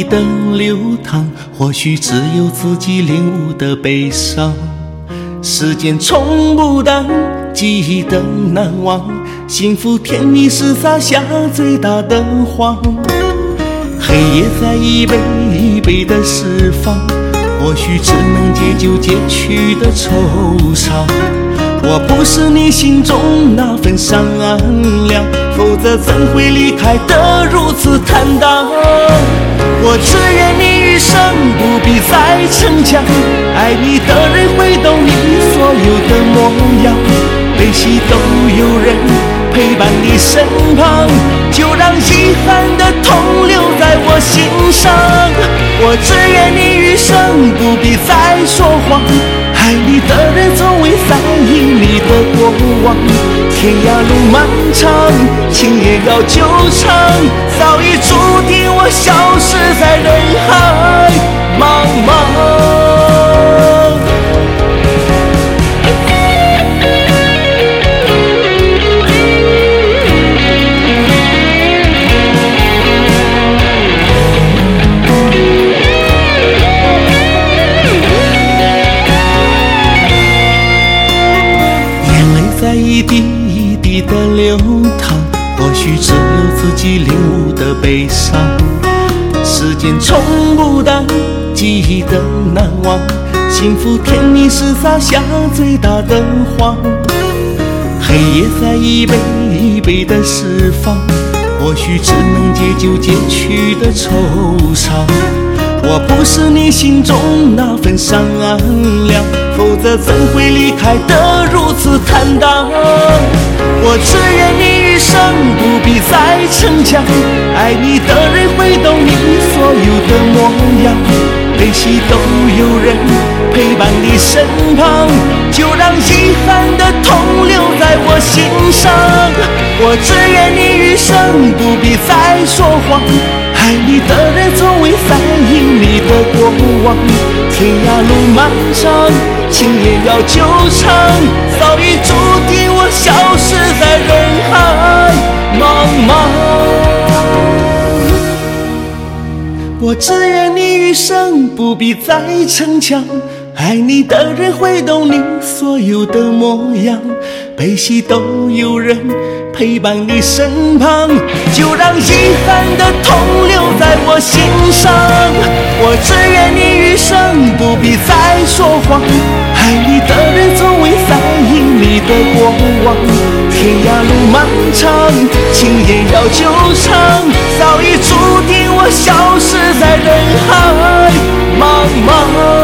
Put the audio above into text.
的流淌，或许只有自己领悟的悲伤。时间冲不淡，记忆的难忘，幸福甜蜜是洒下最大的谎。黑夜在一杯一杯的释放，或许只能解救结去的惆怅。我不是你心中那份善良，否则怎会离开得如此坦荡。我只愿你余生不必再逞强，爱你的人会懂你所有的模样，悲喜都有人陪伴你身旁，就让遗憾的痛留在我心上。我只愿你余生不必再说谎，爱你的人从未在意你的过往。天涯路漫长，情也要久长，早已注定我消失在人海茫茫。在一滴一滴的流淌，或许只有自己领悟的悲伤。时间冲不淡，记忆的难忘，幸福甜蜜是洒下最大的谎。黑夜在一杯一杯的释放，或许只能解救结去的惆怅。我不是你心中那份善良，否则怎会离开得如此坦荡。我只愿你余生不必再逞强，爱你的人会懂你所有的模样，悲喜都有人陪伴你身旁，就让遗憾的痛留在我心上。我只愿你余生不必再说谎，爱你的人从未在意你的过往。天涯路漫长，情也要久长，早已注定我消失在人海茫茫。我只愿你余生不必再逞强，爱你的人会懂你所有的模样，悲喜都有人陪伴你身旁，就让遗憾的痛留在我心上。我只愿你余生不必再说谎，爱你的人从未在意你的过往。天涯路漫长，情也要久长，早已注定我消失在人海茫茫。